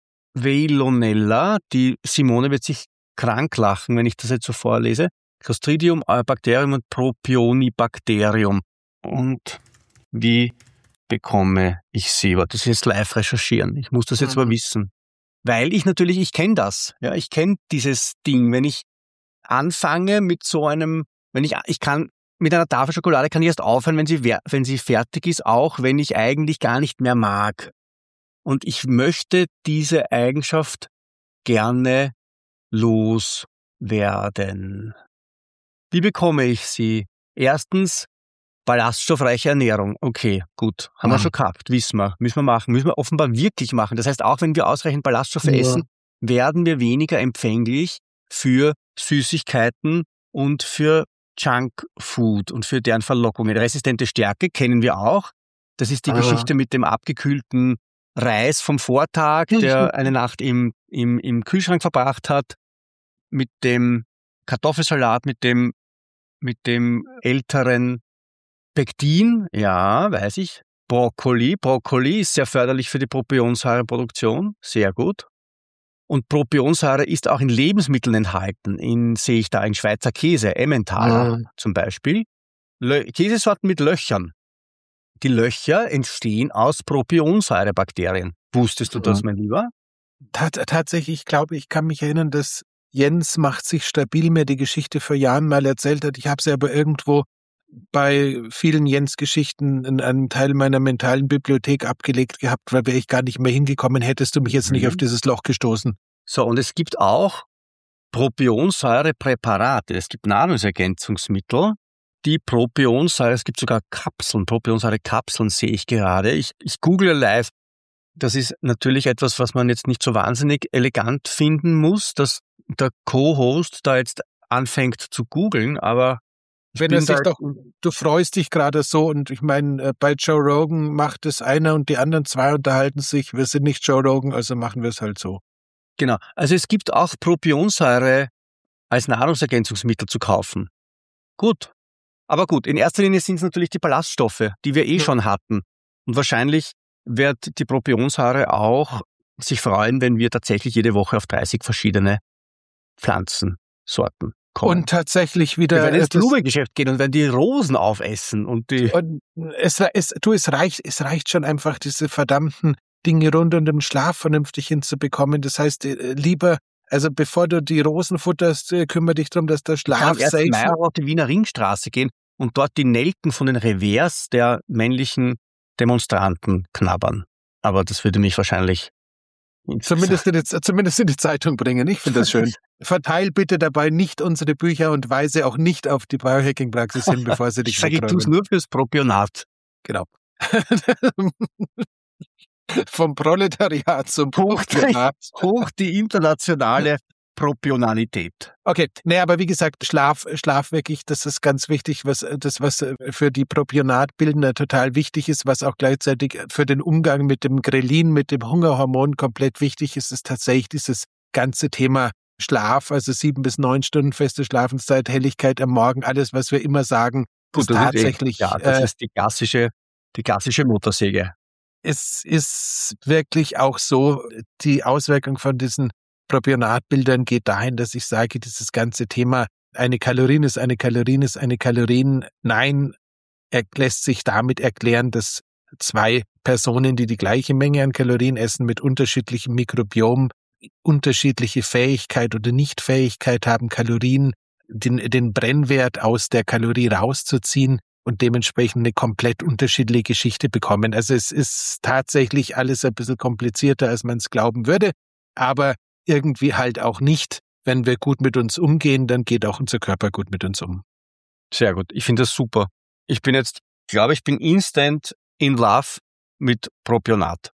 Veillonella, die Simone wird sich krank lachen, wenn ich das jetzt so vorlese, Clostridium, Eubacterium und Propionibacterium. Und wie bekomme ich sie? Das ist jetzt live recherchieren. Ich muss das jetzt mhm. mal wissen. Weil ich natürlich, ich kenne das. Ja, ich kenne dieses Ding. Wenn ich anfange mit so einem, wenn ich, ich kann, mit einer Tafel Schokolade kann ich erst aufhören, wenn sie, wenn sie fertig ist, auch wenn ich eigentlich gar nicht mehr mag. Und ich möchte diese Eigenschaft gerne loswerden. Wie bekomme ich sie? Erstens, ballaststoffreiche Ernährung. Okay, gut. Haben mhm. wir schon gehabt. Wissen wir. Müssen wir machen. Müssen wir offenbar wirklich machen. Das heißt, auch wenn wir ausreichend Ballaststoffe ja. essen, werden wir weniger empfänglich für Süßigkeiten und für Junkfood und für deren Verlockungen. Resistente Stärke kennen wir auch. Das ist die ah. Geschichte mit dem abgekühlten Reis vom Vortag, der eine Nacht im, im, im Kühlschrank verbracht hat, mit dem Kartoffelsalat, mit dem, mit dem älteren Pektin, ja, weiß ich. Brokkoli, Brokkoli ist sehr förderlich für die Propionsäureproduktion, sehr gut. Und Propionsäure ist auch in Lebensmitteln enthalten, in, sehe ich da in Schweizer Käse, Emmentaler mhm. zum Beispiel. Lö- Käsesorten mit Löchern. Die Löcher entstehen aus Propionsäurebakterien. Wusstest du mhm. das, mein Lieber? Tat, tatsächlich, ich glaube, ich kann mich erinnern, dass Jens macht sich stabil mir die Geschichte vor Jahren mal erzählt hat. Ich habe sie aber irgendwo bei vielen Jens-Geschichten in einem Teil meiner mentalen Bibliothek abgelegt gehabt, weil wäre ich gar nicht mehr hingekommen, hättest du mich jetzt mhm. nicht auf dieses Loch gestoßen. So, und es gibt auch Propionsäurepräparate. Es gibt Nahrungsergänzungsmittel, die Propionsäure, es gibt sogar Kapseln, Propionsäurekapseln sehe ich gerade. Ich, ich google live. Das ist natürlich etwas, was man jetzt nicht so wahnsinnig elegant finden muss, dass der Co-Host da jetzt anfängt zu googeln, aber Wenn er sich doch, du freust dich gerade so und ich meine, bei Joe Rogan macht es einer und die anderen zwei unterhalten sich, wir sind nicht Joe Rogan, also machen wir es halt so. Genau, also es gibt auch Propionsäure als Nahrungsergänzungsmittel zu kaufen. Gut, aber gut, in erster Linie sind es natürlich die Ballaststoffe, die wir eh ja. schon hatten. Und wahrscheinlich wird die Propionsäure auch sich freuen, wenn wir tatsächlich jede Woche auf dreißig verschiedene Pflanzensorten kommen. Und tatsächlich wieder... Wir werden ins Blumengeschäft gehen und werden die Rosen aufessen. Und die und es, es, du, es reicht, es reicht schon einfach, diese verdammten Dinge rund um den Schlaf vernünftig hinzubekommen. Das heißt, lieber, also bevor du die Rosen futterst, kümmere dich darum, dass der Schlaf safe ist. Ich kann erst auf die Wiener Ringstraße gehen und dort die Nelken von den Revers der männlichen Demonstranten knabbern. Aber das würde mich wahrscheinlich... Zumindest in, die, zumindest in die Zeitung bringen. Ich finde das schön. Verteil bitte dabei nicht unsere Bücher und weise auch nicht auf die Biohacking-Praxis hin, bevor sie dich Ich sage, ich tue es nur fürs Propionat. Genau. Vom Proletariat zum Propionat. Hoch die internationale Propionalität. Okay, nee, aber wie gesagt, Schlaf, Schlaf wirklich, das ist ganz wichtig, was das, was für die Propionatbildner total wichtig ist, was auch gleichzeitig für den Umgang mit dem Grelin, mit dem Hungerhormon komplett wichtig ist, ist tatsächlich dieses ganze Thema Schlaf, also sieben bis neun Stunden feste Schlafenszeit, Helligkeit am Morgen, alles, was wir immer sagen, Gut, das tatsächlich. Ist eh, ja, das äh, ist die klassische, die klassische Motorsäge. Es ist wirklich auch so, die Auswirkung von diesen Propionatbildern geht dahin, dass ich sage, dieses ganze Thema, eine Kalorin ist eine Kalorin ist eine Kalorin, nein, er lässt sich damit erklären, dass zwei Personen, die die gleiche Menge an Kalorien essen, mit unterschiedlichem Mikrobiom, unterschiedliche Fähigkeit oder Nichtfähigkeit haben, Kalorien, den, den Brennwert aus der Kalorie rauszuziehen und dementsprechend eine komplett unterschiedliche Geschichte bekommen. Also es ist tatsächlich alles ein bisschen komplizierter, als man es glauben würde, aber irgendwie halt auch nicht. Wenn wir gut mit uns umgehen, dann geht auch unser Körper gut mit uns um. Sehr gut. Ich finde das super. Ich bin jetzt, glaube ich, bin instant in love mit Propionat.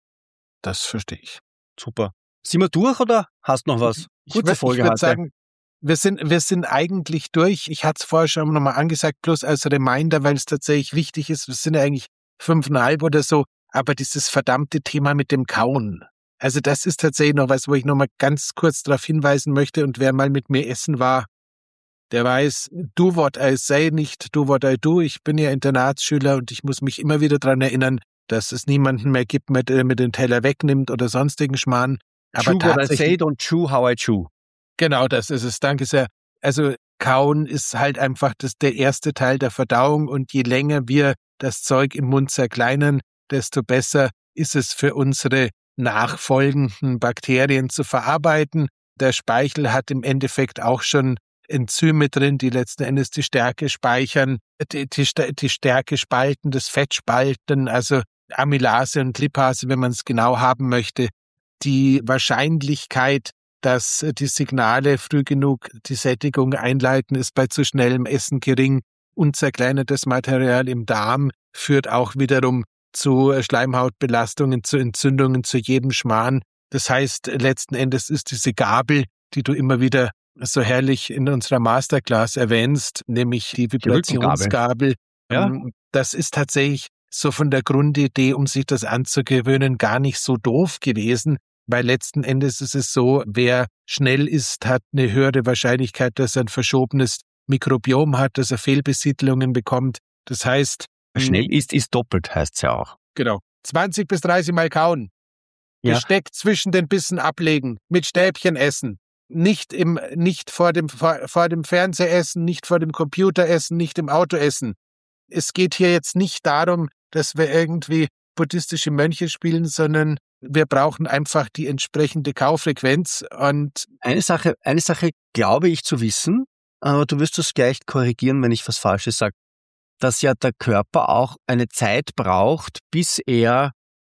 Das verstehe ich. Super. Sind wir durch oder hast noch was? Gute Folge heute. Ich würde sagen, wir sind, wir sind eigentlich durch. Ich hatte es vorher schon nochmal angesagt, bloß als Reminder, weil es tatsächlich wichtig ist. Wir sind ja eigentlich fünfeinhalb oder so, aber dieses verdammte Thema mit dem Kauen. Also das ist tatsächlich noch was, wo ich noch mal ganz kurz darauf hinweisen möchte. Und wer mal mit mir essen war, der weiß, do what I say, nicht do what I do. Ich bin ja Internatsschüler und ich muss mich immer wieder daran erinnern, dass es niemanden mehr gibt, der mir den Teller wegnimmt oder sonstigen Schmarrn. Aber chew what I say, don't chew how I chew. Genau, das ist es. Danke sehr. Also Kauen ist halt einfach das, der erste Teil der Verdauung und je länger wir das Zeug im Mund zerkleinern, desto besser ist es für unsere nachfolgenden Bakterien zu verarbeiten. Der Speichel hat im Endeffekt auch schon Enzyme drin, die letzten Endes die Stärke speichern, die, die, die Stärke spalten, das Fett spalten, also Amylase und Lipase, wenn man es genau haben möchte. Die Wahrscheinlichkeit, dass die Signale früh genug die Sättigung einleiten, ist bei zu schnellem Essen gering. Unzerkleinertes Material im Darm führt auch wiederum zu Schleimhautbelastungen, zu Entzündungen, zu jedem Schmarrn. Das heißt, letzten Endes ist diese Gabel, die du immer wieder so herrlich in unserer Masterclass erwähnst, nämlich die Vibrationsgabel, ja. Das ist tatsächlich so von der Grundidee, um sich das anzugewöhnen, gar nicht so doof gewesen, weil letzten Endes ist es so, wer schnell isst, hat eine höhere Wahrscheinlichkeit, dass er ein verschobenes Mikrobiom hat, dass er Fehlbesiedlungen bekommt. Das heißt, schnell isst, ist doppelt, heißt es ja auch. Genau. zwanzig bis dreißig Mal kauen. Ja. Besteck zwischen den Bissen ablegen, mit Stäbchen essen. Nicht im, nicht vor dem, vor, vor dem Fernseher essen, nicht vor dem Computer essen, nicht im Auto essen. Es geht hier jetzt nicht darum, dass wir irgendwie buddhistische Mönche spielen, sondern wir brauchen einfach die entsprechende Kaufrequenz. Und eine Sache, eine Sache glaube ich zu wissen, aber du wirst es gleich korrigieren, wenn ich was Falsches sage, dass ja der Körper auch eine Zeit braucht, bis er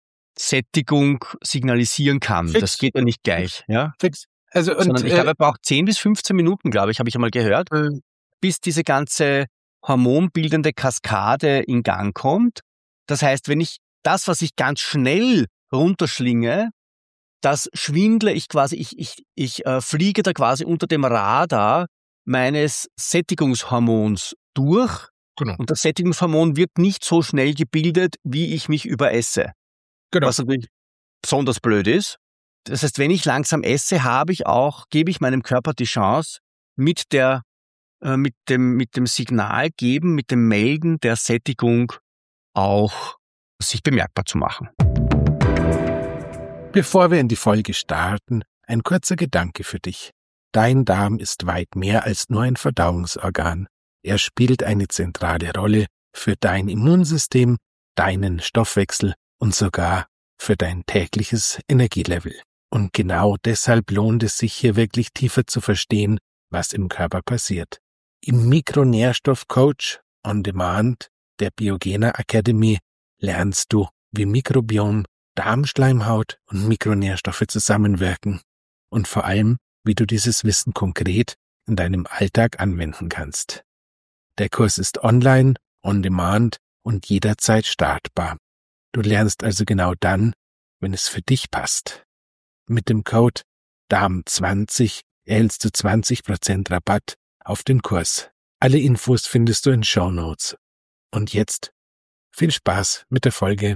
Sättigung signalisieren kann. Fix. Das geht ja nicht gleich. Ja? Fix. Also, und, Sondern ich glaube, er braucht zehn bis fünfzehn Minuten, glaube ich, habe ich einmal gehört, äh, bis diese ganze hormonbildende Kaskade in Gang kommt. Das heißt, wenn ich das, was ich ganz schnell runterschlinge, das schwindle ich quasi, ich, ich, ich äh, fliege da quasi unter dem Radar meines Sättigungshormons durch Genau. und das Sättigungshormon wird nicht so schnell gebildet, wie ich mich überesse. Genau. Was natürlich besonders blöd ist. Das heißt, wenn ich langsam esse, habe ich auch, gebe ich meinem Körper die Chance, mit der, äh, mit dem, mit dem Signal geben, mit dem Melden der Sättigung auch sich bemerkbar zu machen. Bevor wir in die Folge starten, ein kurzer Gedanke für dich. Dein Darm ist weit mehr als nur ein Verdauungsorgan. Er spielt eine zentrale Rolle für dein Immunsystem, deinen Stoffwechsel und sogar für dein tägliches Energielevel. Und genau deshalb lohnt es sich hier wirklich tiefer zu verstehen, was im Körper passiert. Im Mikronährstoff-Coach on Demand der Biogena Academy lernst du, wie Mikrobiom, Darmschleimhaut und Mikronährstoffe zusammenwirken und vor allem, wie du dieses Wissen konkret in deinem Alltag anwenden kannst. Der Kurs ist online, on demand und jederzeit startbar. Du lernst also genau dann, wenn es für dich passt. Mit dem Code D A M zwanzig erhältst du zwanzig Prozent Rabatt auf den Kurs. Alle Infos findest du in Shownotes. Und jetzt viel Spaß mit der Folge.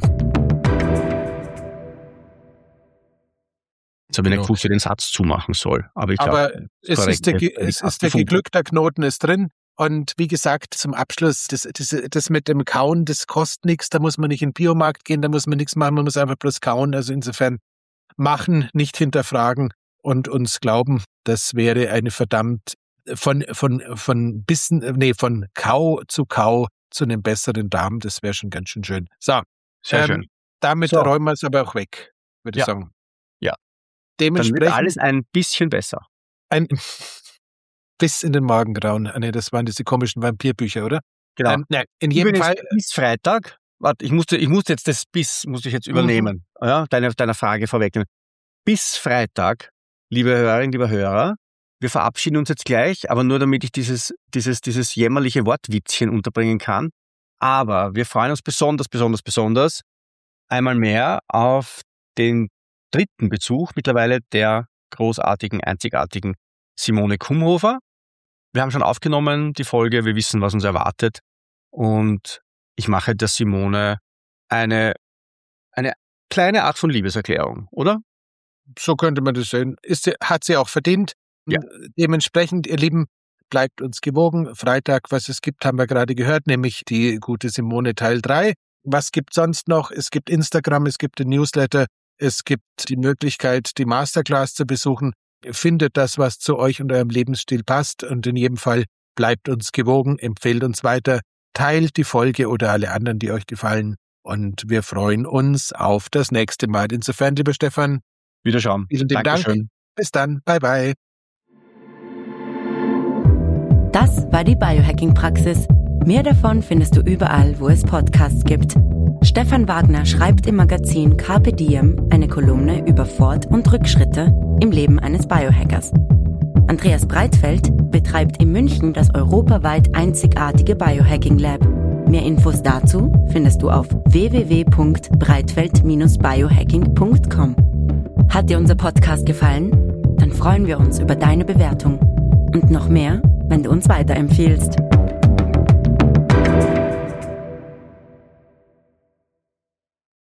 Jetzt habe ich nicht gewusst, wie ich den Satz zumachen soll. Aber, ich Aber glaub, es korrekt, ist der, ich- es ich ist der gefunden. geglückte Knoten ist drin. Und wie gesagt, zum Abschluss, das, das, das mit dem Kauen, das kostet nichts. Da muss man nicht in den Biomarkt gehen, da muss man nichts machen, man muss einfach bloß kauen. Also insofern machen, nicht hinterfragen und uns glauben, das wäre eine verdammt von, von, von Bissen, nee, von Kau zu Kau zu einem besseren Darm. Das wäre schon ganz schön schön. So, Sehr ähm, schön. damit So. räumen wir es aber auch weg, würde ich Ja. sagen. Ja. Dann wird Dementsprechend alles ein bisschen besser. ein Biss in den Magen rauen. Ah, nee, das waren diese komischen Vampirbücher, oder? Genau. Ähm, nein, in jedem Übrigens, Fall, bis Freitag, warte, ich musste, ich musste jetzt das bis, musste ich jetzt übernehmen, ja, deine, deiner Frage vorwegnehmen. Bis Freitag, liebe Hörerinnen, lieber Hörer, wir verabschieden uns jetzt gleich, aber nur damit ich dieses, dieses, dieses jämmerliche Wortwitzchen unterbringen kann. Aber wir freuen uns besonders, besonders, besonders einmal mehr auf den dritten Besuch mittlerweile der großartigen, einzigartigen Simone Kumhofer. Wir haben schon aufgenommen die Folge, wir wissen, was uns erwartet und ich mache der Simone eine, eine kleine Art von Liebeserklärung, oder? so könnte man das sehen, ist, sie- hat sie auch verdient. Ja. Dementsprechend, ihr Lieben, bleibt uns gewogen. Freitag, was es gibt, haben wir gerade gehört, nämlich die gute Simone Teil drei. Was gibt sonst noch? Es gibt Instagram, es gibt den Newsletter, es gibt die Möglichkeit, die Masterclass zu besuchen. Findet das, was zu euch und eurem Lebensstil passt und in jedem Fall bleibt uns gewogen, empfehlt uns weiter, teilt die Folge oder alle anderen, die euch gefallen und wir freuen uns auf das nächste Mal. Insofern, lieber Stefan, Wiederschauen. vielen lieben Dank. Dankeschön. Bis dann. Bye, bye. Das war die Biohacking-Praxis. Mehr davon findest du überall, wo es Podcasts gibt. Stefan Wagner schreibt im Magazin Carpe Diem eine Kolumne über Fort- und Rückschritte im Leben eines Biohackers. Andreas Breitfeld betreibt in München das europaweit einzigartige Biohacking Lab. Mehr Infos dazu findest du auf w w w punkt breitfeld Bindestrich biohacking punkt com. Hat dir unser Podcast gefallen? Dann freuen wir uns über deine Bewertung. Und noch mehr, wenn du uns weiterempfiehlst.